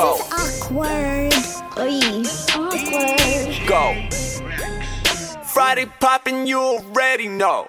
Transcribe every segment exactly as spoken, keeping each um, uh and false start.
Go. This is awkward. Oy, awkward. Go. Friday poppin', you already know.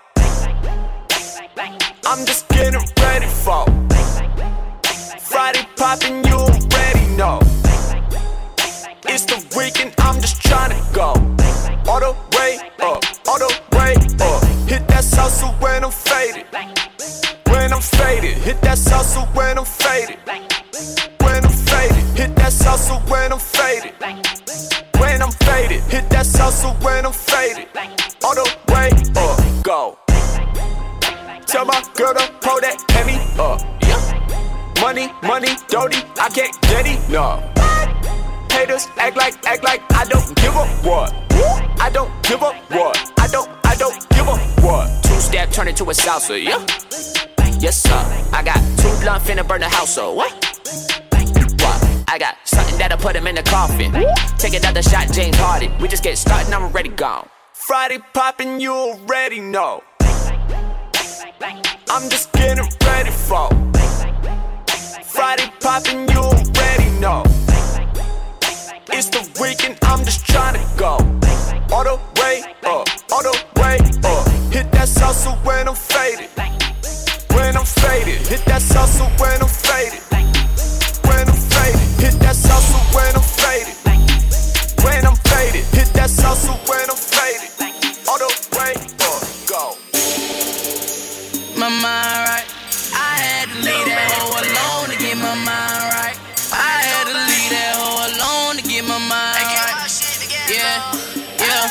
I'm just getting ready for Friday poppin', you already know. It's the weekend, I'm just tryna go all the way up, all the way up. Hit that salsa when I'm faded, when I'm faded. Hit that salsa when I'm faded, when I'm faded. Hit that salsa when I'm faded, when I'm faded. Hit that salsa when I'm faded, all the way up. Go. Tell my girl to pull that Hemi up. Yeah. Money, money, dirty, I can't get enough. Haters act like, act like I don't give a what. I don't give a what. I don't, I don't give a what. Two step turn into a salsa, yeah. Yes sir. I got two blunt finna burn the house, so what? What? I got something that'll put him in the coffin. Take another shot, James Harden. We just get started, I'm already gone. Friday poppin', you already know. I'm just getting ready for Friday poppin', you already know. It's the weekend, I'm just tryna go all the way up, all the way up. Hit that salsa when I'm faded, when I'm faded. Hit that salsa when I'm faded, when I'm faded. Hit that salsa when I'm faded, when I'm faded. Hit that salsa when I'm faded, all the way up. Go. My mind right. I had to leave that hoe alone to get my mind right. I had to leave that hoe alone to get my mind right. Yeah, yeah,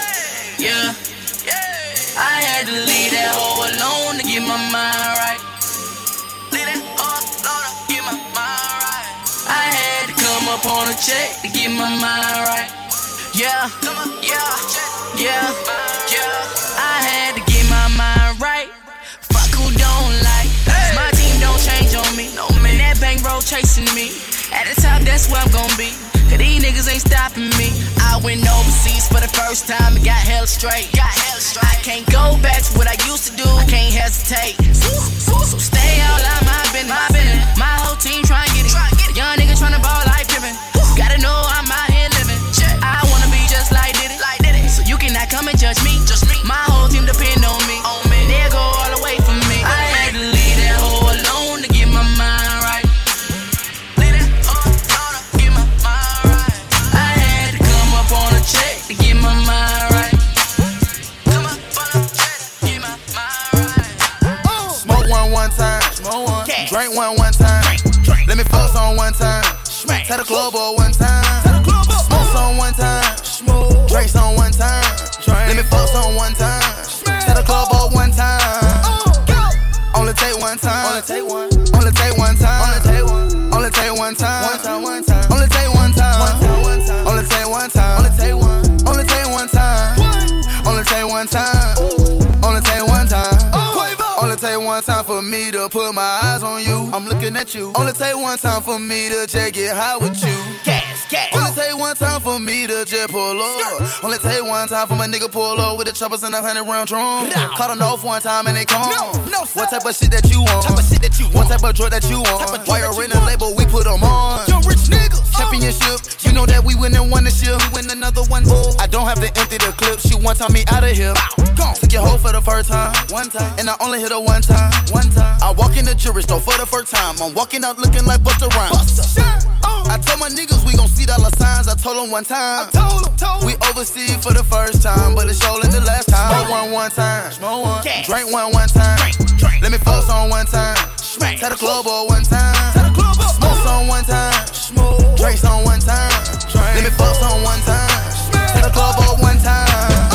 yeah. I had to leave that hoe alone to get my mind right. Leave that hoe alone to get my mind right. I had to come up on a check to get my mind right. Yeah, yeah, yeah, yeah. I had to get my mind right. Don't like hey. My team don't change on me. No man, that bankroll chasing me. At the top, that's where I'm gon' be. Cause these niggas ain't stopping me. I went overseas for the first time and got hella straight. Got hella straight. I can't go back to what I used to do. I can't hesitate. So, so stay all out my business. My business. My whole team tryna get it. A young nigga tryna ball like Pippen. Gotta know I'm out here living. I wanna be just like Diddy. So you cannot come and judge me. Just me. My whole team depend on me. They'll go all the way for me. I had to leave that hoe alone to get my mind right. Leave that hoe alone to get my mind right. I had to come up on a check to get my mind right. Come up on a check to get my mind right. Smoke one one time, smoke one. Drink one one time. Let me fuck on one time. Tell the club or one time. Smoke on one time. Drink on one time. Let me fuck on one time. Tell the club or one time. Only take one time. Only take one. Only take one time. Only take one. Only take one time. One time. One time. Only take one time. One time. One time. Only take one time. Only take one. Only take one time. Only take one time. Only take one time. Only take one time for me to put my eyes on you. I'm looking at you. Only take one time for me to just get high with you. Gas, gas. Only take one time for me to just pull up. Only take one time for my nigga pull up with the choppers and a hundred round drum. Caught on off one time and they come. No, no, what type of shit that you want? Type of shit that you want. What type of drug that you want? Why you're in the label, we put them on. Young rich niggas. Championship, you know that we win and won this year. We win another one. Oh, I don't have to empty the clip. She one time me out of here. Took your hoe for the first time. One time. And I only hit her one time. One time. I walk in the jewelry store for the first time. I'm walking out looking like Busta Rhymes. I told my niggas we gon' see dollar signs. I told them one time. I told them, told them. We overseas for the first time, but it's showing the last time. Smoke one one time. Smoke one. Drink one one time. Drink, drink. Let me focus on one time. Smack. Tell the club or one time. Tell the club or smoke on one time. Smoke. Drinks on one time. Drink. Let me focus on one time. Smack. Tell the club or one time.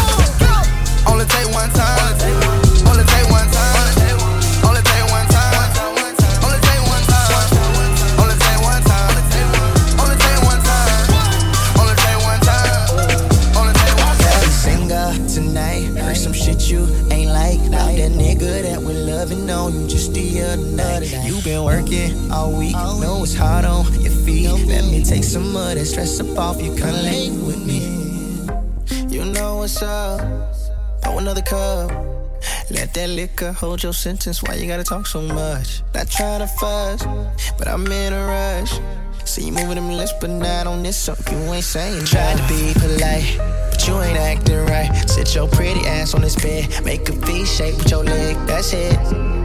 Oh, only take one time. Only take one. Only take one time. Only take one time. Only take one time. Only take one time. Only take one time. Only take one time. Only take one time. Singer tonight, heard some shit you ain't like. About that nigga that we're loving on you just the other night. You been working all week, know it's hard on your feet. Let me take some of that stress up off you, come lay with me. You know what's up, pour another cup. Let that liquor hold your sentence. Why you gotta talk so much? Not trying to fuss, but I'm in a rush. See you moving them lips, but not on this song. You ain't saying. Tried to be polite, but you ain't acting right. Sit your pretty ass on this bed, make a V shape with your leg. That's it.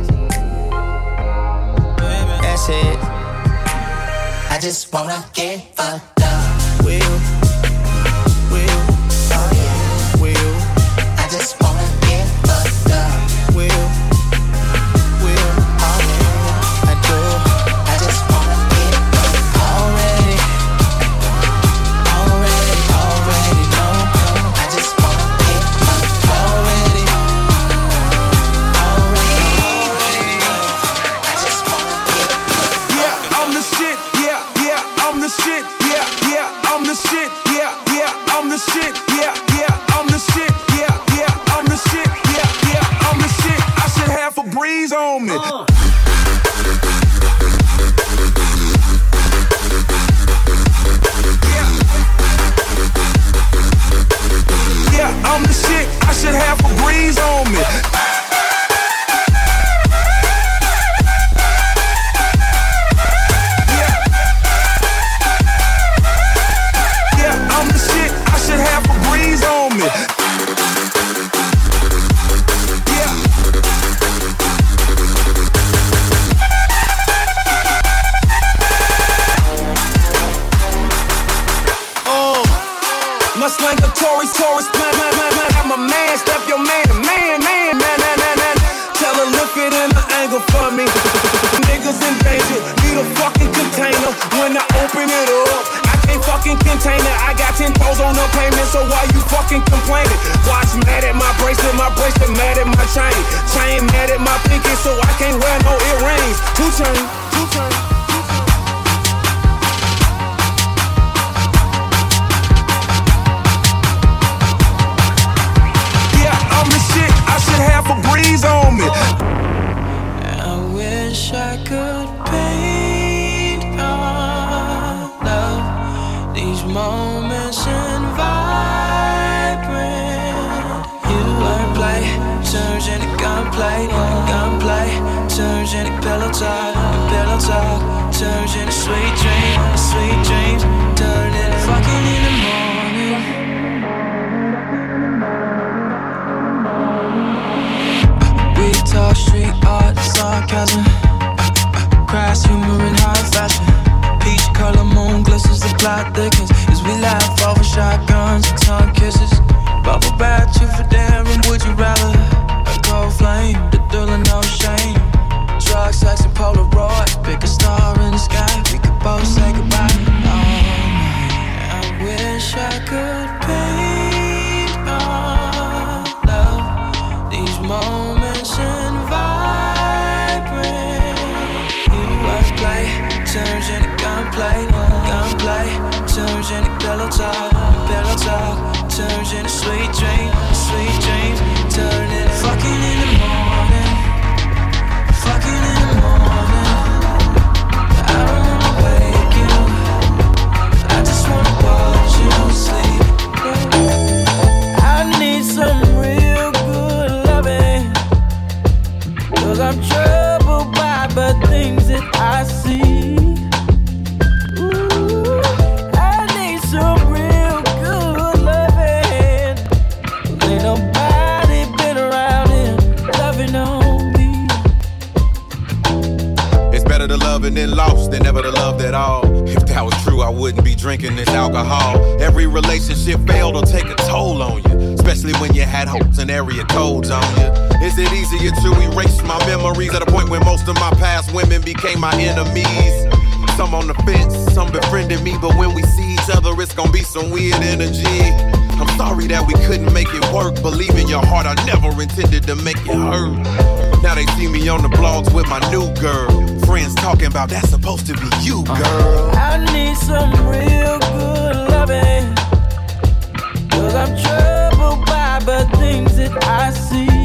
That's it. I just wanna get fucked up. Will you? Will you? Oh yeah. Will you? I just wanna get fucked up. Will you? Will you? Oh yeah. I do. I just wanna get fucked up. Already. Already. Already know. I just wanna get fucked up. Already. Already. Already know. I just wanna get fucked up. Yeah, I'm the shit. Yeah, yeah, I'm the shit. Yeah, yeah, I'm the shit. Yeah, yeah, I'm the shit. Yeah, yeah, I'm the shit. Yeah, yeah, I'm the shit. Yeah, yeah, I'm the shit. I should have a breeze on me. Uh. Yeah. Yeah, I'm the shit. I should have a breeze on me. Taurus, Taurus, plan, plan, plan, plan. I'm a man, step your man, man, man, man, man, man, man. Tell her lift it in the angle for me. Niggas in danger, need a fucking container. When I open it up, I can't fucking contain it. I got ten toes on the payment, so why you fucking complaining? Watch mad at my bracelet, my bracelet mad at my chain. Chain mad at my pinky, so I can't wear no earrings. Two chain, two chain. Half a breeze on me. I wish I could paint our love, these moments in vibrant. You wordplay turns into gunplay, gunplay turns into pillow talk, pillow talk turns into sweet dreams, sweet dreams turn into fucking in the morning. Talk street art, sarcasm, crass humor in high fashion. Peach color moon glistens, the plot thickens as we laugh over shotguns and tongue kisses. Bubble bath, you for daring, would you rather? A cold flame, the thrill of no shame. Drug, sex, and Polaroid, pick a star in the sky, we could both say goodbye. Oh, I wish I could paint our love, these moments in vibrant. You wordplay turns into gunplay, gunplay turns into pillow talk, pillow talk turns into sweet dreams, sweet dreams turn into fucking in the morning, fucking in the morning. I don't wanna wake you, I just wanna watch you sleep. I need some real good loving, 'cause I'm troubled by the things that I see. Ooh, I need some real good loving. Ain't nobody been around here loving on me. It's better to love and then lost than never to love at all. If that was true, I wouldn't be drinking this alcohol. Every relationship failed or take a toll on you, especially when you had hopes and area codes on you. Is it easier to erase my memories at a point when most of my past women became my enemies? Some on the fence, some befriending me, but when we see each other, it's gonna be some weird energy. I'm sorry that we couldn't make it work. Believe in your heart, I never intended to make it hurt. Now they see me on the blogs with my new girl. Friends talking about that's supposed to be you, girl. I need some real good loving, 'cause I'm troubled by the things that I see.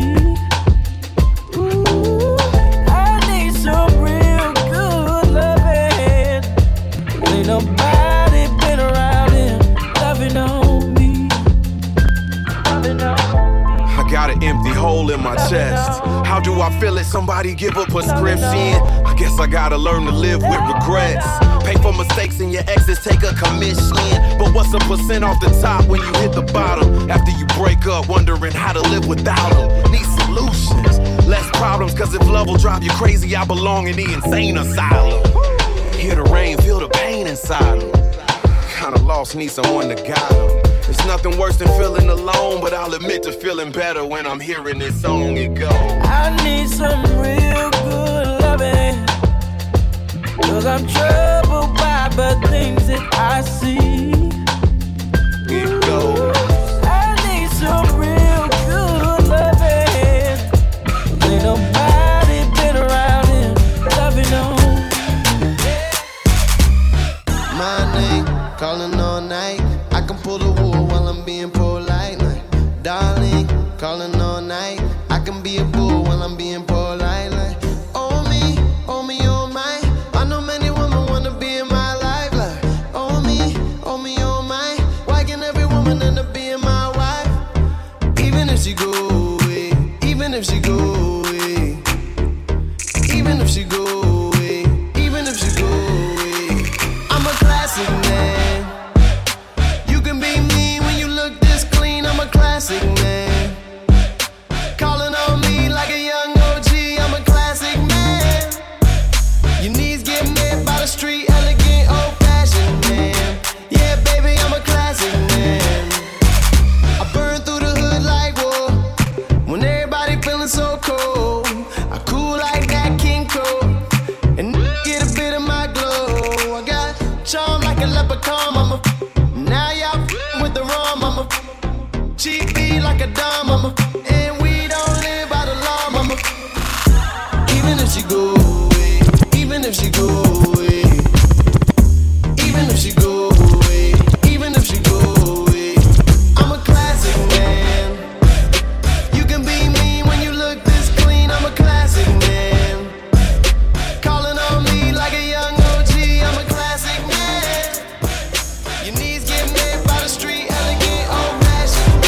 Ooh, I need some real good loving. Ain't nobody been around here loving on me, loving on me. I got an empty hole in my chest. How do do I feel it? Somebody give a prescription. I guess I gotta learn to live with regrets. Pay for mistakes and your exes take a commission. But what's a percent off the top when you hit the bottom? After you break up, wondering how to live without them. Need solutions, less problems, cause if love will drive you crazy, I belong in the insane asylum. Hear the rain, feel the pain inside them. Kinda lost, need someone to guide them. It's nothing worse than feeling alone, but I'll admit to feeling better when I'm hearing this song. It goes, I need some real good loving, cause I'm troubled by the things that I see. It goes, I need some real good loving. Ain't nobody been around here loving on. My name, calling all night. I can pull the wool while I'm being polite. Like, darling, calling all night. I can be a bull while I'm being polite. Like, oh me, oh me, oh my. I know many women wanna be in my life. Like, oh me, oh me, oh my. Why can't every woman end up being my wife? Even if she go away, even if she go away, even if she go away, even if she go away. I'm a classic man. Classic man, calling on me like a young O G. I'm a classic man. Your knees get met by the street, elegant, old-fashioned man. Yeah, baby, I'm a classic man. I burn through the hood like war when everybody feeling so cold. I cool like that King Cole and get a bit of my glow. I got charm like a leprechaun. I'm a now y'all with the rum. I'm a cheap beat like a dime, mama. And we don't live by the law, mama. Even if she go away, even if she go away, even if she go away, even if she go away, I'm a classic man. You can be mean when you look this clean. I'm a classic man. Calling on me like a young O G. I'm a classic man. Your knees get met by the street, elegant, old fashioned.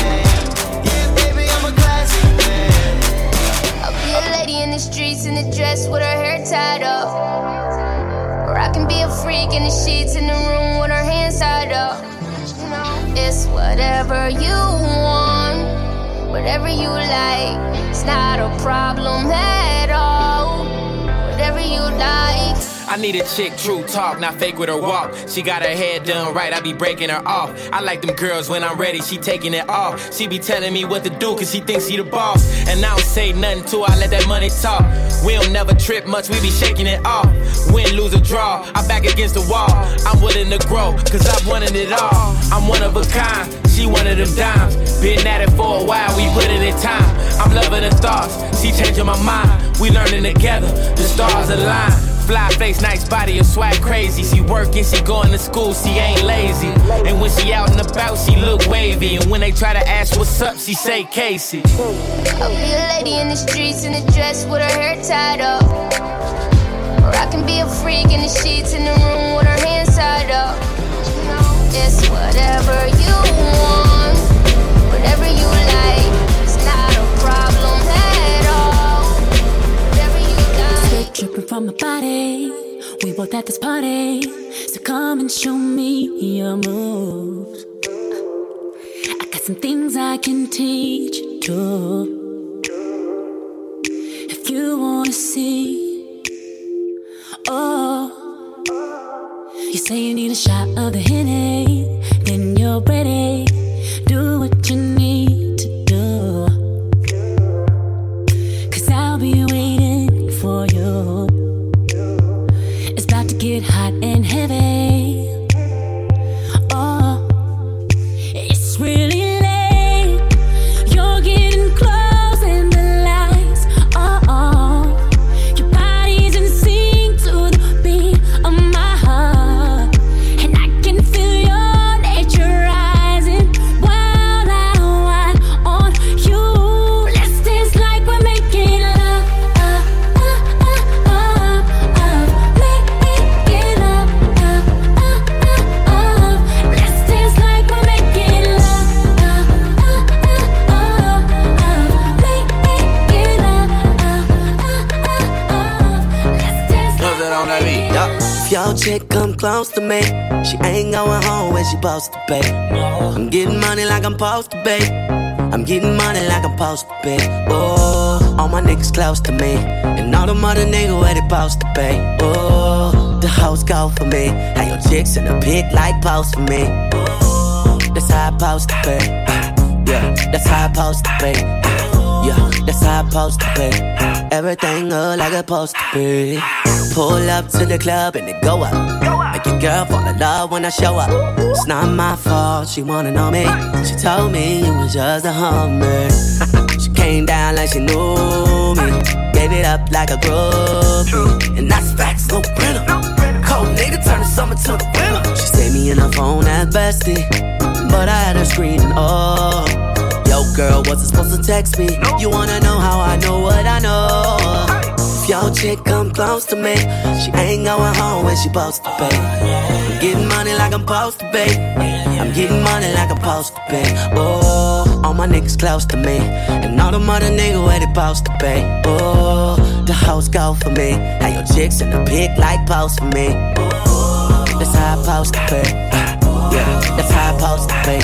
In the streets in a dress with her hair tied up, or I can be a freak in the sheets in the room with her hands tied up. It's whatever you want, whatever you like. It's not a problem at all. Whatever you like. I need a chick, true talk, not fake with her walk. She got her head done right, I be breaking her off. I like them girls when I'm ready, she taking it off. She be telling me what to do, cause she thinks she the boss. And I don't say nothing to her, I let that money talk. We don't never trip much, we be shaking it off. Win, lose, or draw, I'm back against the wall. I'm willing to grow, cause I've wanted it all. I'm one of a kind, she one of them dimes. Been at it for a while, we put it in time. I'm loving her thoughts, she changing my mind. We learning together, the stars align. Fly face, nice body, a swag crazy. She working, she going to school, she ain't lazy. And when she out and about, she look wavy. And when they try to ask what's up, she say Casey. I'll be a lady in the streets in a dress with her hair tied up, or I can be a freak in the sheets in the room with her hands tied up. It's whatever you want, whatever you like. It's not a problem at all. Whatever you like. Sweat dripping from my body, we both at this party, so come and show me your moves. I got some things I can teach you too, if you wanna see. Oh, you say you need a shot of the Henny, then you're ready. Do what you need to do, cause I'll be waiting for you. It's about to get hot and heavy. Oh, it's really late. You're getting close and the lights are on. Your body's in sync to the beat of my heart, and I can feel your nature rising. Wild out, wild on you. Let's dance like we're making love. If your chick come close to me, she ain't going home when she supposed to pay. I'm getting money like I'm supposed to pay. I'm getting money like I'm supposed to pay. Oh, all my niggas close to me, and all the mother niggas where they supposed to pay. Oh, the hoes go for me. How your chicks in the pit like post for me. Oh, that's how I supposed to pay. Yeah, that's how I supposed to pay. Yeah, that's how I supposed to pay. Everything look like it's supposed to be. Pull up to the club and it go up. Make your girl fall in love when I show up. It's not my fault, she wanna know me. She told me it was just a hummer. She came down like she knew me. Gave it up like a groupie. And that's facts, no printer. Cold nigga turn the summer to the winter. She saved me in her phone as bestie, but I had her screaming, oh. Yo, girl, wasn't supposed to text me. You wanna know how I know what I know? If your chick come close to me, she ain't going home when she supposed to pay. I'm getting money like I'm supposed to pay. I'm getting money like I'm supposed to pay. Oh, all my niggas close to me, and all the mother niggas where they supposed to pay. Oh, the hoes go for me. How your chicks in the pic like post for me. That's how I supposed to pay. Yeah, that's how I supposed to pay.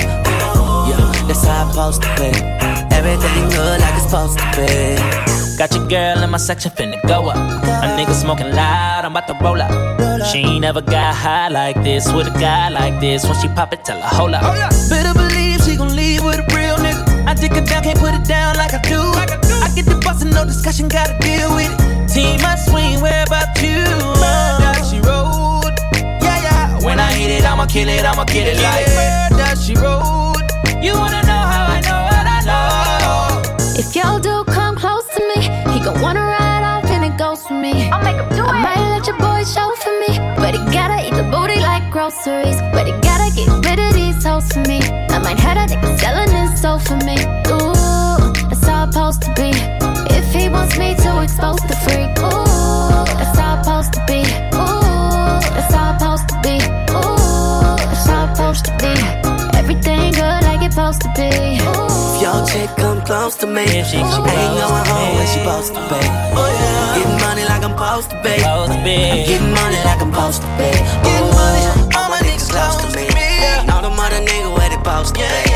Yeah, that's how I'm supposed to be. Everything good like it's supposed to be. Got your girl in my section finna go up. A nigga smoking loud, I'm about to roll up. She ain't never got high like this with a guy like this. When she pop it, tell her hold up. Better believe she gon' leave with a real nigga. I dick her down, can't put it down like I do. I get the bustin', no discussion, gotta deal with it. Team my swing, where about you? Murder, she rolled. Yeah, yeah. When I hit it, I'ma kill it, I'ma kill it like murder, she rolled. You wanna know how I know what I know? If your dude come close to me, he gon' wanna ride off and it goes for me. I'll make him do it. I might let your boy show for me, but he gotta eat the booty like groceries. But he gotta get rid of these hoes for me. I might have that nigga selling his soul for me. Ooh, that's how I'm supposed to be. If he wants me to expose the freak, ooh, that's how I'm supposed to be. Ooh, that's how I'm supposed to be. Ooh, that's how I'm supposed to be. Everything good like it's supposed to be. If your chick come close to me, she ain't going home when she supposed to pay. Getting money like I'm supposed to pay. I'm getting money like I'm supposed to pay. Getting money, all my niggas close to me. All the mother niggas where they supposed to pay.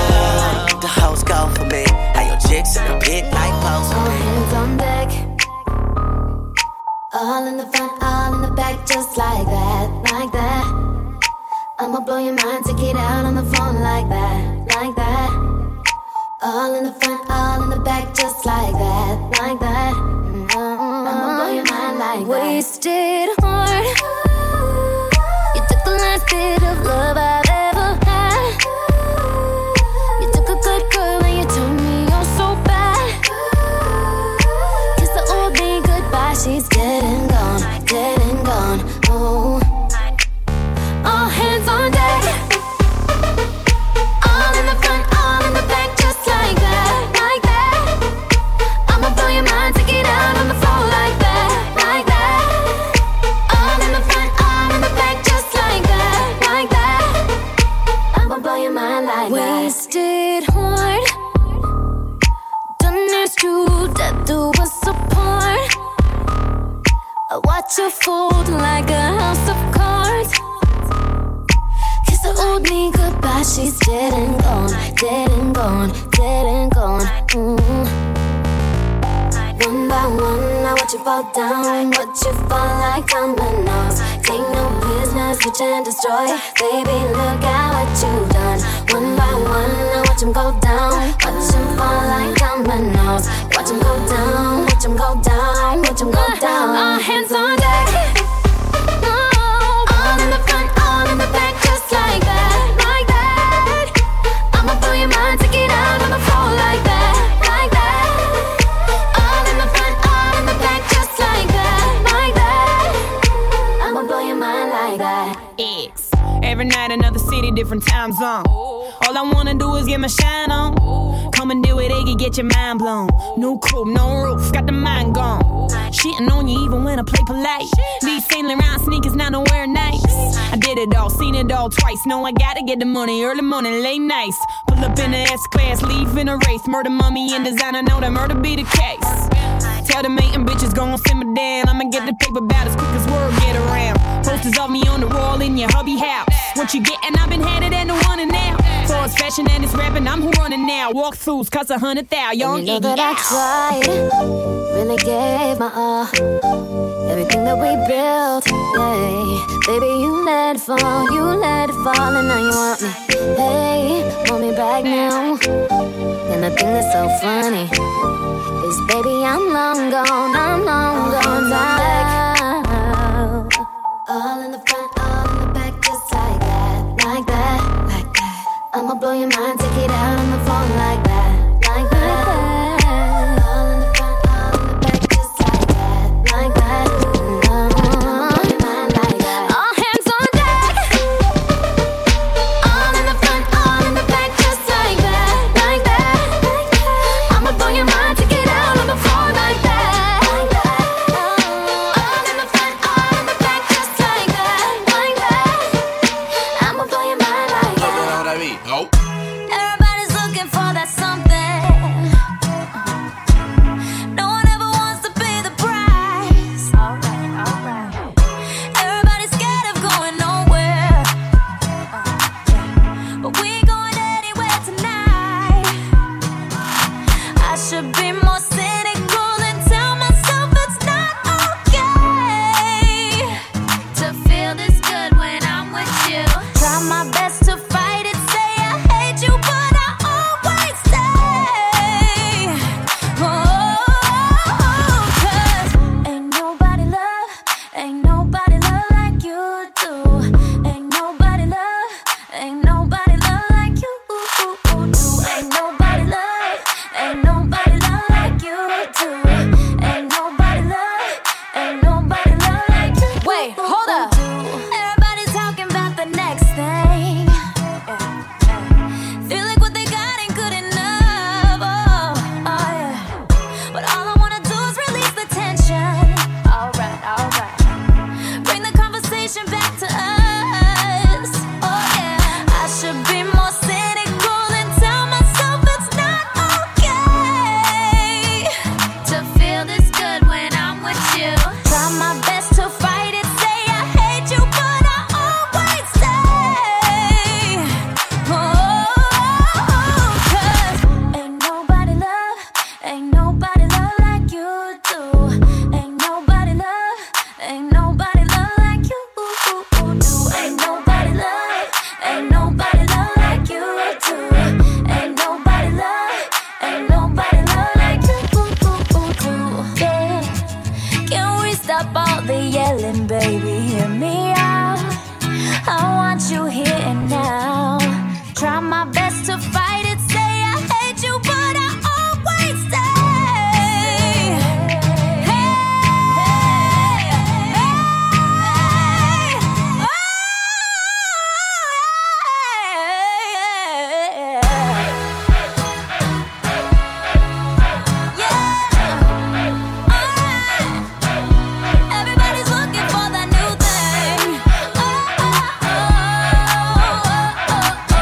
The hoes go for me. How your chicks in the pit like post for me. Hands on deck, all in the front, all in the back, just like that, like that. I'ma blow your mind, take it out on the phone like that, like that. All in the front, all in the back, just like that, like that. Mm-hmm. I'ma blow your mind like that. Wasted heart. You took the last bit of love I've ever had. You took a good girl and you turned me on so bad. Kiss the old me goodbye, she's dead and gone, dead and gone. Oh. All hands on deck. All in the front, all in the back, just like that, like that. I'ma blow your mind, take it out on the floor like that, like that. All in the front, all in the back, just like that, like that. I'ma blow your mind like that. Wasted heart. Done this to death, do us apart. I watch you fold like a house of cards. The old me goodbye, she's dead and gone, dead and gone, dead and gone. Mm. One by one, I watch you fall down, watch you fall like dominoes. Take no business, switch and destroy. Baby, look at what you've done. One by one, I watch him go down, watch him fall like dominoes. Watch him go down, watch him go down, watch him go down. All hands on deck. All in the front, all in the back, just like that, like that. I'ma blow your mind, take it out on the floor like that, like that. All in the front, all in the back, just like that, like that. I'ma blow your mind like that. X. Every night another city, different time zone. All I wanna do is get my shine on. Come and do it, Iggy, get your mind blown. New coupe, no roof, got the mind gone. Shitting on you even when I play polite. These Saint Laurent sneakers, now don't wear nice. I did it all, seen it all twice. Know I gotta get the money, early morning, late nights. Pull up in the S-Class, leave in a race. Murder, mummy, and designer, know that murder be the case. Tell the mating bitches gon' simmer down. I'ma get the paper about as quick as word get around. Posters of me on the wall in your hubby house. What you getting? I've been headed and the one and now. So it's fashion and it's rapping, I'm who running now. Walkthroughs, cuss a hundred thou, young you know that I tried, really gave my all. Everything that we built, yeah. Baby, you let it fall, you let it fall, and now you want me. Hey, want me back now. And the thing that's so funny is, baby, I'm long gone, I'm long gone now. All in the front, all in the back, just like that, like that, like that. I'ma blow your mind, take it out on the phone like that, like that. All in the front, all in the back, just like that, like that. I'ma blow your mind like that. All hands on deck. All in the front, all in the back, just like that, like that. I'ma blow your mind, take it out on the phone like that, like that. All in the front, all in the back, just like that, like that. I'ma blow your mind like that. Oh. Everybody's looking for that something. No one ever wants to pay the price. Alright, alright. Everybody's scared of going nowhere. But we going anywhere tonight. I should be more cynical and tell myself it's not okay to feel this good when I'm with you. Try my best to fight it, say I hate you, but I always stay. Oh, 'cause ain't nobody love, ain't nobody love like you do. Ain't nobody love, ain't nobody love like you do. Ain't nobody love, ain't nobody love like you do. Ain't nobody love, ain't nobody love like you do. Wait, hold up. Everybody's talking about the next thing. Feel like what they got ain't good enough. Oh, oh yeah. But all I wanna do is release the tension. Alright, alright. Bring the conversation back to us. Oh yeah. I should be more cynical and tell myself it's not okay to feel this good when I'm with you. Try my best to fight it, say I hate you, but I always stay. Oh, 'cause ain't nobody love, ain't nobody love like you do. Ain't nobody love, ain't nobody love like you do. Ain't nobody love, ain't nobody love like you do. Ain't nobody love, ain't nobody love like you do. Yeah. Can we stop all the yelling, baby? Hear me out. I want you here and now. Try my best to fight it, say I hate you, but I always stay. Hey, hey, oh, everybody's looking for that new thing. Oh, oh, oh, oh, oh,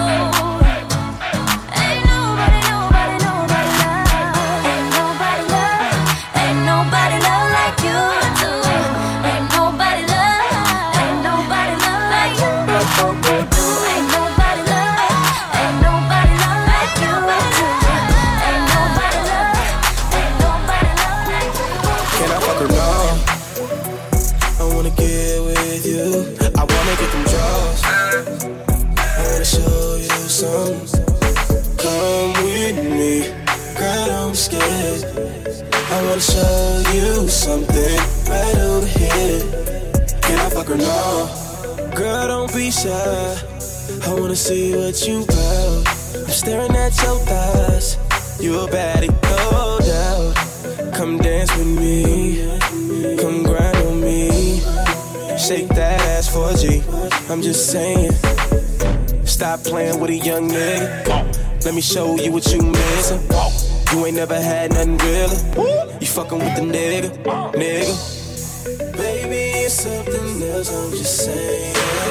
oh. Ain't nobody, nobody, nobody love. Ain't nobody love. Ain't nobody love like you do. Ain't nobody love. Ain't nobody love like you do. Ain't nobody love. Ain't nobody love like you do. Ain't nobody love. Ain't nobody love like you do. Can I fuck her now? I wanna get with you. I wanna get them draws. I wanna show you something. Come with me, girl, don't be scared. I wanna show you something right over here. Can I fuck her now? Girl, don't be shy. I wanna see what you about. I'm staring at your thighs. You a baddie, no doubt. Come dance with me. Come grind on me. Shake that ass for a G. I'm just saying. Stop playing with a young nigga. Let me show you what you missing. You ain't never had nothing really. You fucking with the nigga, nigga. Baby, it's something else, I'm just saying.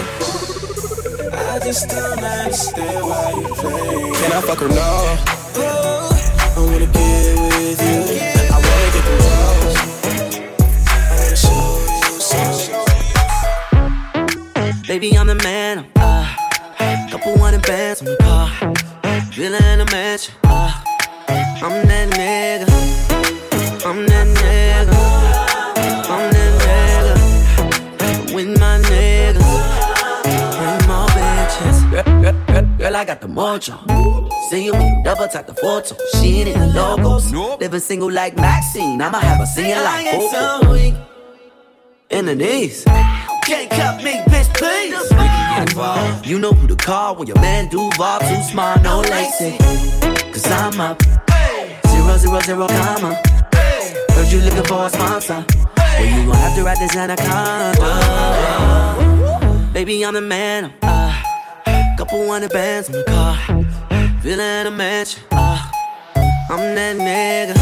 I just don't understand why you play. Can I fuck her now? I wanna get with you. I wanna get the balls. I wanna show you something. Baby, I'm the man. Uh, couple hundred bands on the car. Villa in a mansion. Uh, I'm that nigga. I'm that nigga. I'm that nigga. With my niggas. Bring more bitches. Girl, girl, girl, girl, I got the mojo. See you when you double tap the photo. She ain't in the logos. Nope. Living single like Maxine. I'ma have her singing like Coco. In the knees. Can't cut me, bitch, please. You know who to call when your man Duval too smart, no lacy. Cause I'm up. Zero, zero, zero, comma. Heard you looking for a sponsor. Well, you gon' have to ride this anaconda. Baby, I'm the man. Uh, couple hundred bands on the car. Villa in a mansion. Uh, I'm that nigga.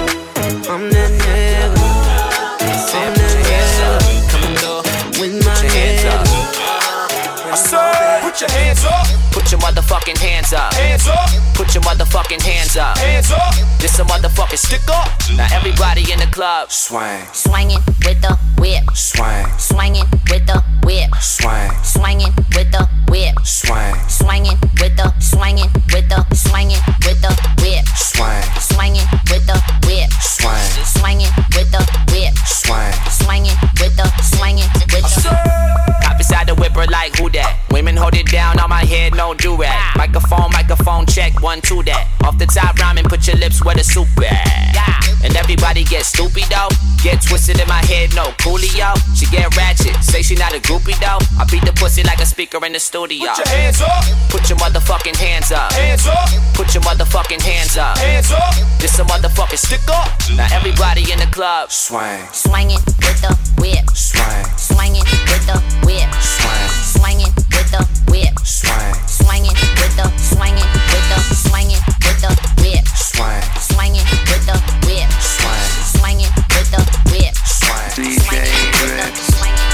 I'm that nigga. I'm that nigga. Coming up. With my hands up. I said, put your hands up. Put your motherfucking hands up. Hands up. Put your motherfucking hands up. Hands up. This a motherfucking stick up. Now everybody in the club swing. Swinging with the whip. Swing. Swinging with the whip. Swing. Swinging with the whip. Swing. Swinging with the swinging with the swinging with the whip. Swing. Swinging with the whip. Swing. Swinging with the whip. Swing. Swinging with the swinging with the. Hop inside the whipper like who that? Women hold it down on my head, no do rag. Microphone, microphone, check one, two that. Off the top rhyming, put your lips where the soup at. And everybody get stupid though. Get twisted in my head, no coolio. She get ratchet, say she not a groupie though. I beat the pussy like a speaker in the studio. Put your hands up. Put your motherfucking hands up. Hands up. Put your motherfucking hands up. Hands up. This a motherfucking stick up. Now everybody in the club swing. Swinging with the whip. Swing. Swinging with the whip. Swing. Swinging with the whip. Swing. Swinging with the swinging with the swinging with the whip. Swing. Swinging with the whip. Swing. Swinging with the whip. Swing. D J Rex.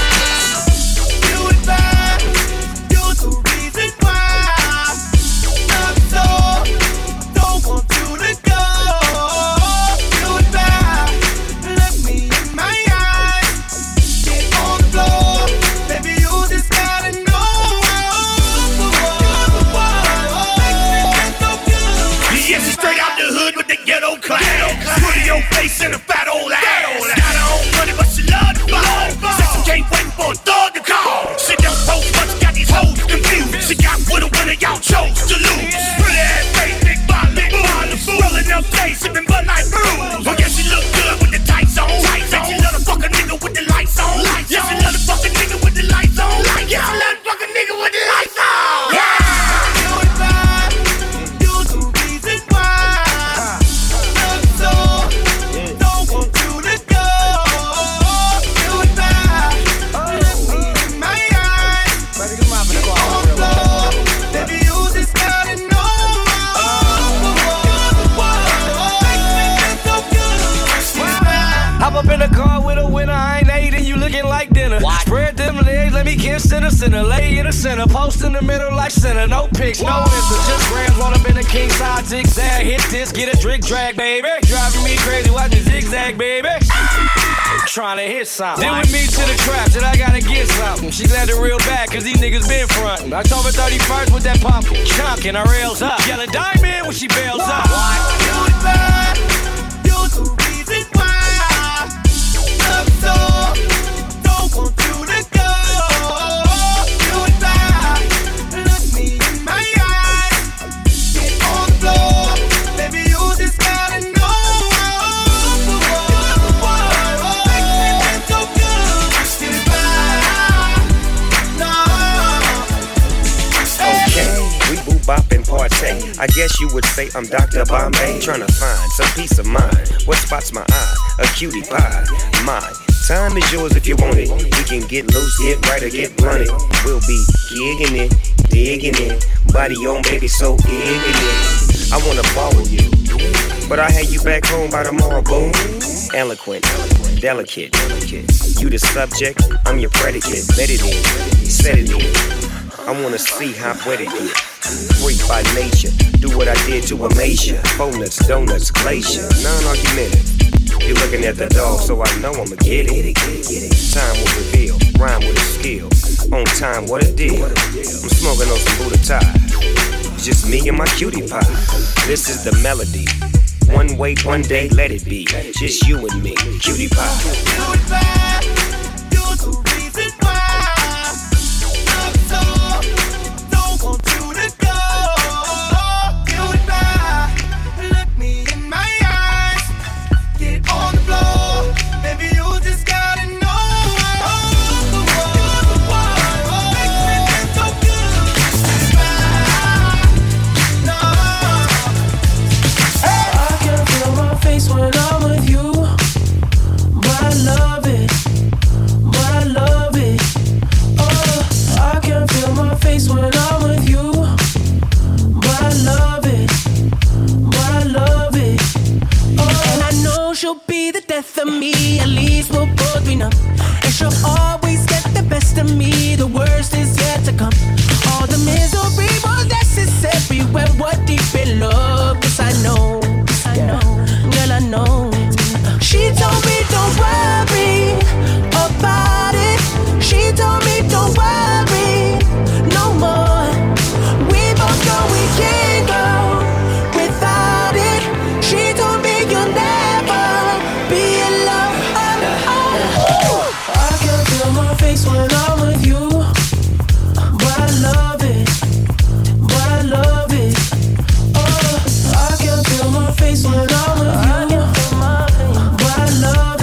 You and I, you're the reason why I'm so don't want you to go. You and I, look me in my eyes, get on the floor, baby. You just gotta know. Yes, it's straight out the hood with the ghetto class. Put in your face in a fat old ass. Got her own money, but she love the ball. Said she can't wait for a thug to call. She done post, but she got these hoes confused. She got with a winner, y'all chose to lose. Pretty ass face, big body, big body. Rolling up days, sipping Bud Light Brews. Oh yeah, she look good with the tights on. Tights on. She love the fucking nigga with the lights on. Lights yeah, she love the fucking nigga with the lights on. Lights yeah, she love the fucking nigga with the lights on. Yeah. Hop up in the car with a winner, I ain't ate and you looking like dinner. What? Spread them legs, let me kiss center, center. Lay in the center, post in the middle like center. No pics, no answers, just grams. Roll up in the king side, zigzag. Hit this, get a drink drag, baby. Driving me crazy, watching zigzag, baby. Trying to hit something. Then with me to the trap, said I gotta get something. She glad the real bad, cause these niggas been frontin'. October thirty-first with that pumpkin. Chunkin', her rails up. Yelling diamond when she bails up. You and I, you're the reason why I'm so don't want you to go. You and I, look me in my eyes, get on the floor, baby. You just gotta know. Bop and partay. I guess you would say I'm Doctor Bombay, trying to find some peace of mind. What spots my eye? A cutie pie. My time is yours if you want it. We can get loose, get right, or get running. We'll be gigging it, digging it. Body on, baby, so digging it. I wanna ball with you, but I had you back home by tomorrow, boom. Eloquent, delicate. You the subject, I'm your predicate. Let it in, set it in. I wanna see how wet it is. Freak by nature, do what I did to Amasia. Donuts, donuts, glacier, non-argumentative. You're looking at the dog, so I know I'ma get it. Time will reveal, rhyme with a skill. On time, what a deal. I'm smoking on some Buddha tie. It's just me and my cutie pie. This is the melody. One way, one day, let it be. Just you and me, cutie pie. Cutie pie, you're the reason why I'm so, don't want you to go. Cutie pie, look me in my eyes, get on the floor, baby you just gotta know. When I'm with you, but I love it, but I love it. Oh, I can feel my face when I'm with you, but I love it, but I love it. Oh, and I know she'll be the death of me. At least we'll both be numb, and she'll always get the best of me. The worst is yet to come. All the misery was necessary when we're deep in love. 'Cause I know, 'cause I know. I know. She told me don't worry about it. She told me don't worry no more. We both know we can't go without it. She told me you'll never be alone. I can feel my face when I'm with you, but I love it, but I love it. Oh, I can feel my face when I'm with you. I love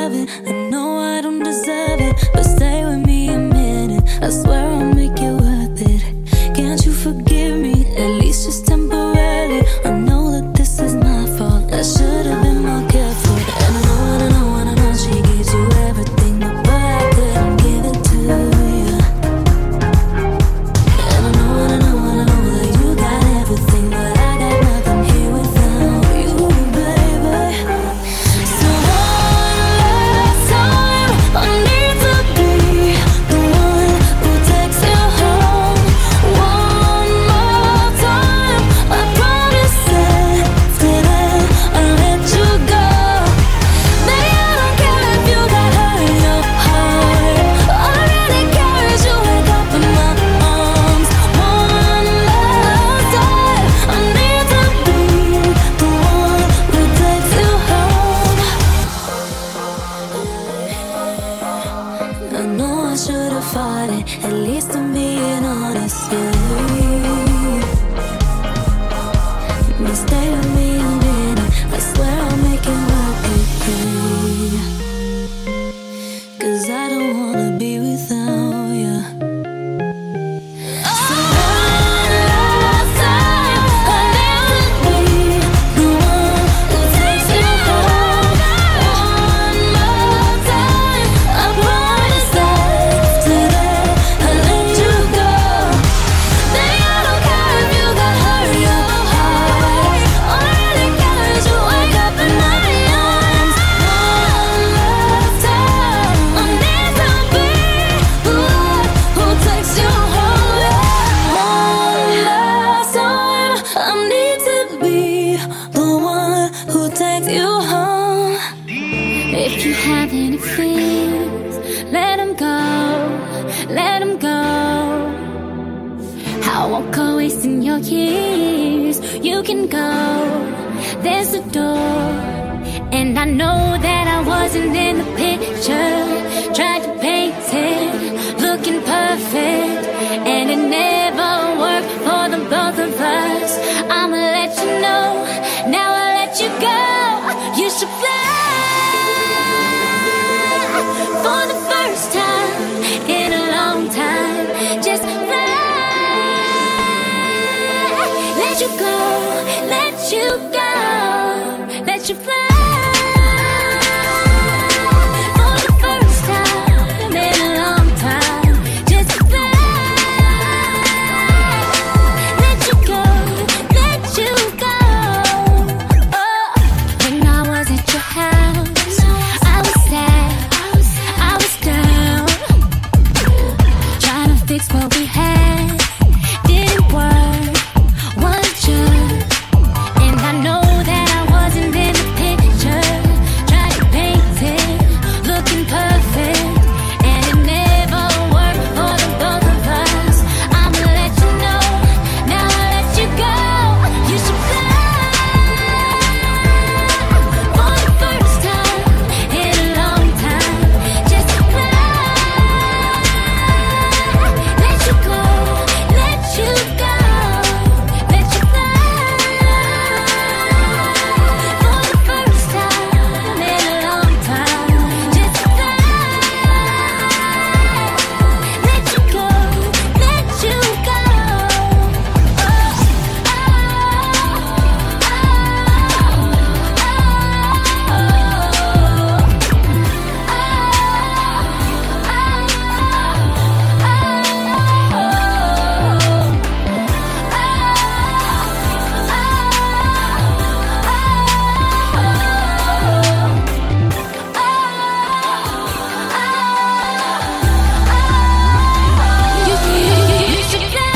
loving. I know I don't deserve it, but stay with me a minute. I swear I'll make it worth it. Can't you forgive me, at least just temporarily? I know that this is my fault, I should have been more careful. And I know, and I know, and I know she gives you everything, but boy, I couldn't give it to you. And I know, and I know, and I know that you got everything, but I got nothing here without you, baby. So one last time, I need to be the one who takes you home. One more time, I promise that after that I'll let you go. Baby, I don't care if you got hurt in your heart. All I really care is you wake up in my arms. One last time, I need to be the one who takes you home. I know I should have fought it, at least I'm being honest, yeah. But stay with me a minute, I swear I'll make it work again. Cause I don't wanna be without you. So one last time, I need to be the one who takes you home. One more time, I promise that after that I'll let you go. Baby, I don't care if you got hurt in your heart. All I really care is you wake up in my arms. One last time, I need to be the one who takes you home. One last time, I need to be the one who takes you home. If you have any fears, let them go, let them go. I won't go wasting your years. You can go, there's a door. And I know that I wasn't in the picture. Tried to paint it, looking perfect, and it never worked for the both of us. I'ma let you know, now I'll let you go. You should fly for the first time in a long time. Just fly. Let you go, let you go, let you fly. For the first time in a long time. Just fly. Let you go, let you go. Oh, when I was at your house, I was sad, I was down, trying to fix what we had. Didn't work, one just. And I know that I wasn't in the picture. Tried to paint it, looking perfect, and it never worked for the both of us. I'ma let you know, now I'll let you go. You should fly for the first time in a long time. Just fly. Let you go, let you go, let you fly. For the first time in a long time. Just fly. Let you go, let you go. You should fly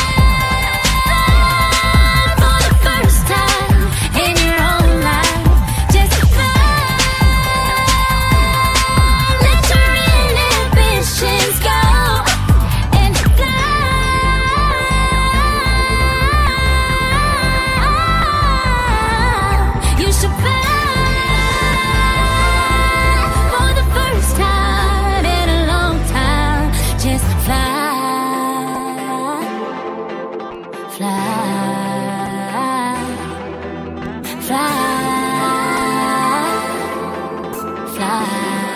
for the first time in your own life. Just fly. Let your inhibitions go and fly. You should fly for the first time in a long time. Just fly, fly, fly, fly.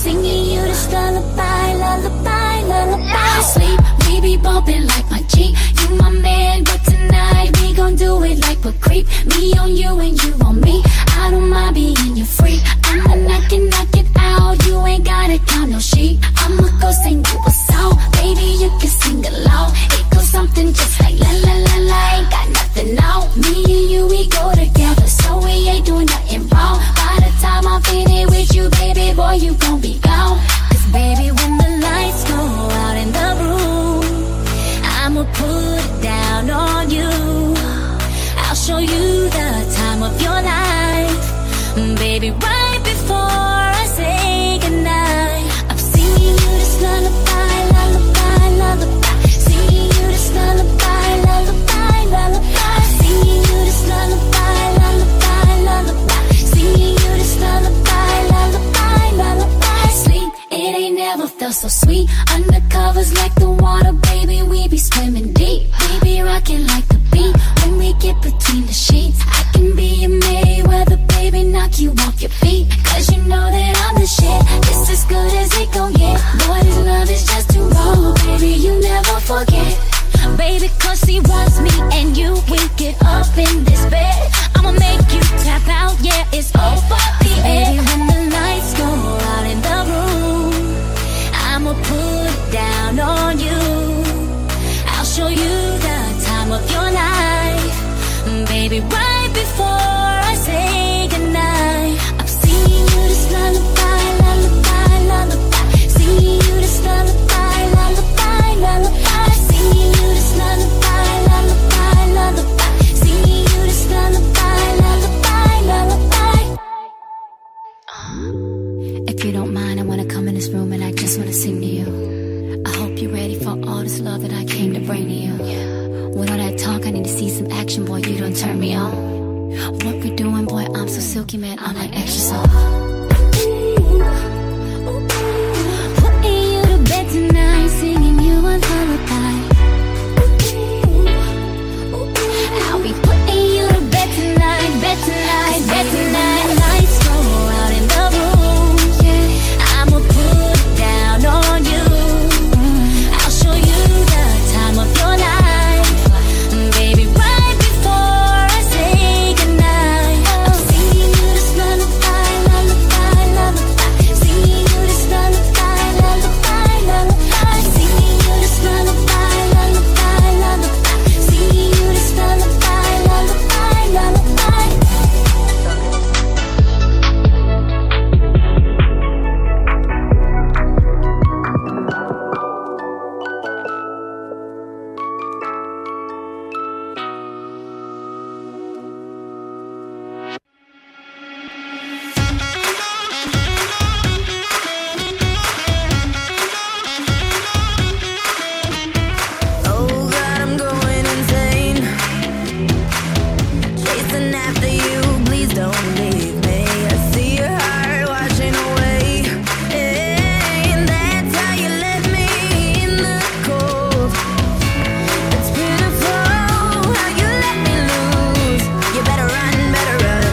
singing you this lullaby, lullaby, lullaby. Sleep, we be bumping like my G. You my man, but tonight we gon' do it like a creep. Me on you and you on me. I don't mind being your freak. I'ma knock it, knock it out. You ain't gotta count no sheep. I'ma go sing you a song, baby. You can sing along. It goes something just like la la la la. Ain't got nothing on. Me and you, we go together, so we ain't doing nothing wrong. By the time I'm finished with you, baby boy, you gon' be gone. Cause baby, when the lights go out in the room, I'ma put it down on you. I'll show you the time of your life, baby, right before I say goodnight. I'm singing you this lullaby, lullaby, lullaby. Singing you this lullaby, lullaby, lullaby. Singing you this lullaby, lullaby, lullaby. Singing you this lullaby, lullaby, lullaby. Sleep, it ain't never felt so sweet. Undercovers like the water, baby, we be swimming deep. Baby, rocking like the beat. When we get between the sheets, I can be a Mayweather, baby, knock you off your feet. Cause you know that I'm the shit. This as good as it gon' get. Boy, this love is just too raw, baby, you never forget. Baby, cause he wants me and you, we get up in this bed. I'ma make you tap out, yeah, it's over. Baby, when the lights go out in the room, I'ma put it down on you. I'll show you the time of your life, baby, right before I say goodnight. I'm singing you this lullaby, lullaby, lullaby. Singing you this lullaby, lullaby, lullaby. Singing you this lullaby, lullaby, lullaby. Singing you this lullaby, lullaby, lullaby. If you don't mind, I wanna come in this room and I just wanna sing to you. I hope you're ready for all this love that I came to bring to you. With all that talk, I need to see some action, boy, you don't turn me on. What we doing, boy, I'm so silky, man, I'm like extra soft. Putting you to bed tonight, singing you a lullaby. I'll be putting you to bed tonight, bed tonight, bed tonight. Lights go out in the room, yeah. I'ma put it down on you. I'll show you the time of your life, baby, right before I say goodnight. I'm singing you this lullaby, lullaby, lullaby. Singing you this lullaby, lullaby, lullaby. Singing you this lullaby, lullaby, lullaby. Singing you this lullaby, lullaby, lullaby. Oh God, I'm going insane, chasing after you. Please don't leave me. I see your heart washing away, and that's how you left me in the cold. It's pitiful how you let me lose. You better run, better run.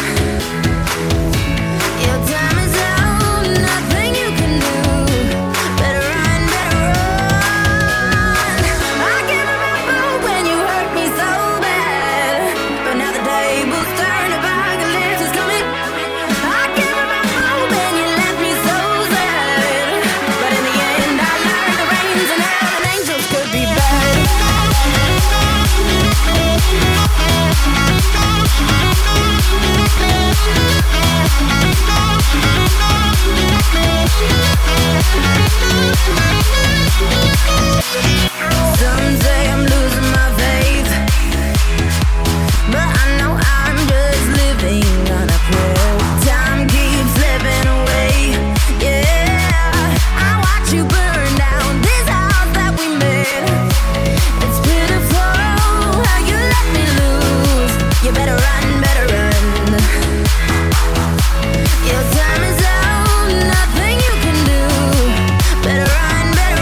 Your time is out, nothing you can do. Better run, better run. I can remember when you hurt me so bad, but now the tables turn, apocalypse is coming. I can remember when you left me so sad, but in the end I learned the rains and hell and angels could be bad. Some say I'm losing my faith, but I know I'm just living on a prayer. Time keeps slipping away, yeah. I watch you burn down this house that we made. It's pitiful how you let me lose. You better run, better run. Your time is out, nothing you can do. Better run, better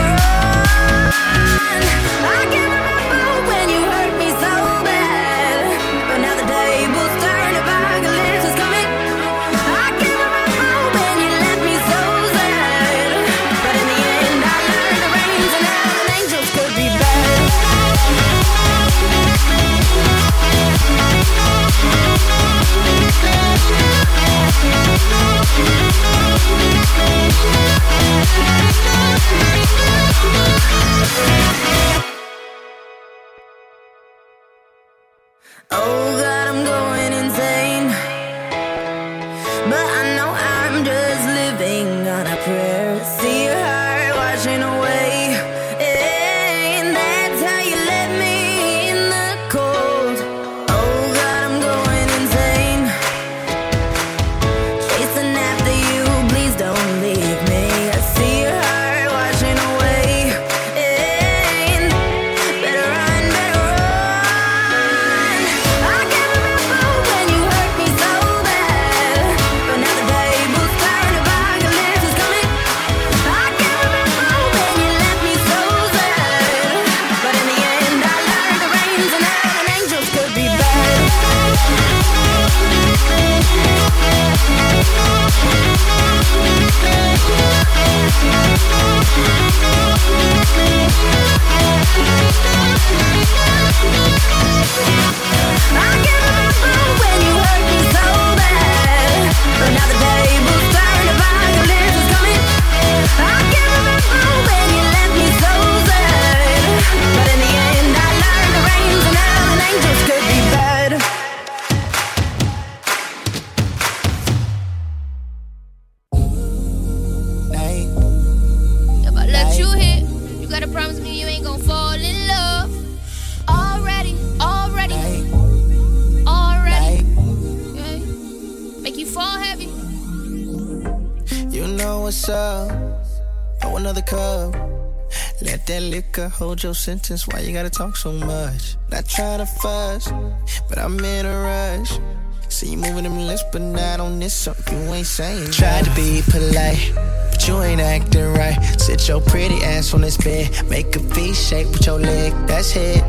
what's up. Oh, another cup. Let that liquor hold your sentence. Why you gotta talk so much? Not trying to fuss, but I'm in a rush. See you moving them lips, but not on this. Something you ain't saying. Tried to be polite, but you ain't acting right. Sit your pretty ass on this bed. Make a V shape with your leg. That's it.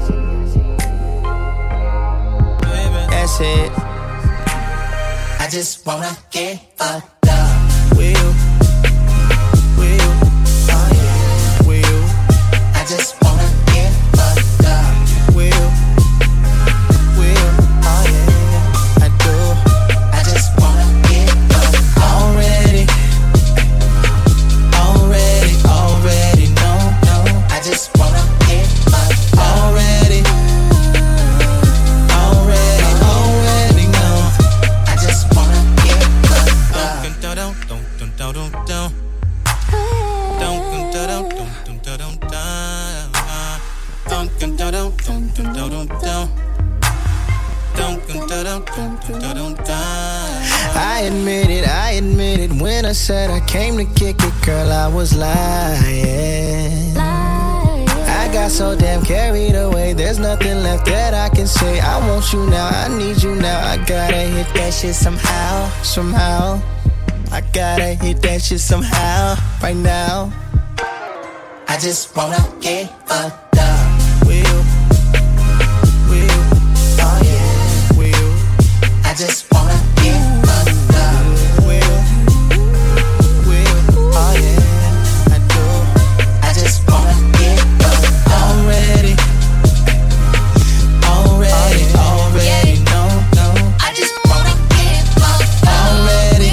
That's it. I just wanna get fucked up. Will you? Will you? Oh yeah. Will you? I just wanna get fucked up. Will you? Will you? Oh yeah. I do. I just wanna get fucked up. Already. Already. Already. No, no. I just wanna get fucked up. Already. Already. Already. No. I just wanna get fucked up. Don't, don't, don't, don't, don't, don't. I admit it, I admit it. When I said I came to kick it, girl, I was lying. I got so damn carried away. There's nothing left that I can say. I want you now, I need you now. I gotta hit that shit somehow, somehow. I gotta hit that shit somehow, right now. I just wanna get fucked up. Will you? Will you? Oh yeah. Will you? I just wanna get fucked up. Will you? Will you? Oh yeah. I do. I just wanna get fucked up. Already. Already. Already. No, no. I just wanna get fucked up. Already.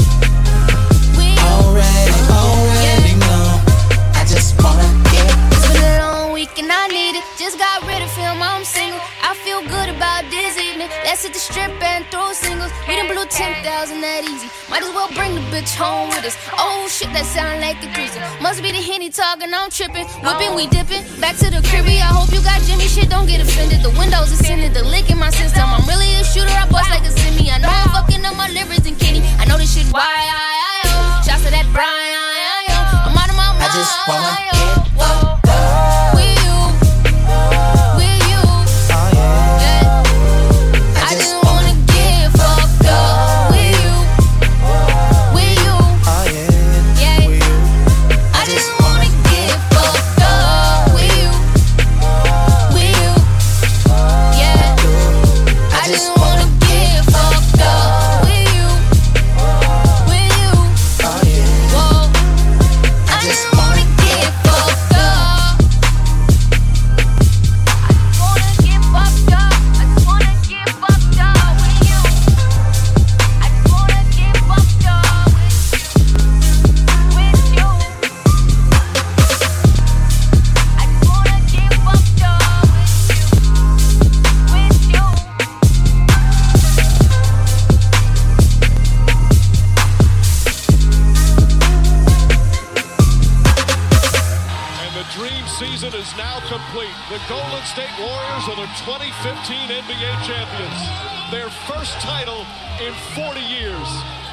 Already. Already. No. I just wanna get. It's been a long week and I need it. Just got rid of film, I'm single. I feel good about this evening. Let's hit the strip and throw singles. We done blew ten thousand that easy. Might as well bring the bitch home with us. Oh shit, that sound like a threesome. Must be the Henny talking, I'm tripping. Whipping, we dipping. Back to the cribby. I hope you got Jimmy shit, don't get offended. The windows are tinted, the lick in my system. I'm really a shooter, I bust like a semi. I know I'm fucking up my livers and kidney. I know this shit why I, I, oh. Shots to that Brian, I, I, oh. I'm out of my mind. I just wanna I, get fucked up. Will you? Will you? Oh yeah. Yeah. I just wanna get fucked up. Will you? Will you? Oh yeah. Yeah. Will you? I just wanna get fucked up. Will you? Will you? Yeah. I just wanna get fucked up. Will you? Will you? Oh yeah. Whoa. I just wanna get fucked up. I just wanna get fucked up. I just wanna get fucked up with you. I just wanna get fucked up with you. I just wanna get fucked up with you. And the dream season is now complete. The Golden State Warriors are the twenty fifteen N B A champions. Their first title in forty years.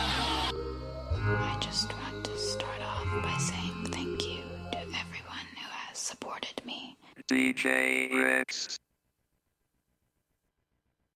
I just want to start off by saying thank you to everyone who has supported me. D J Rex.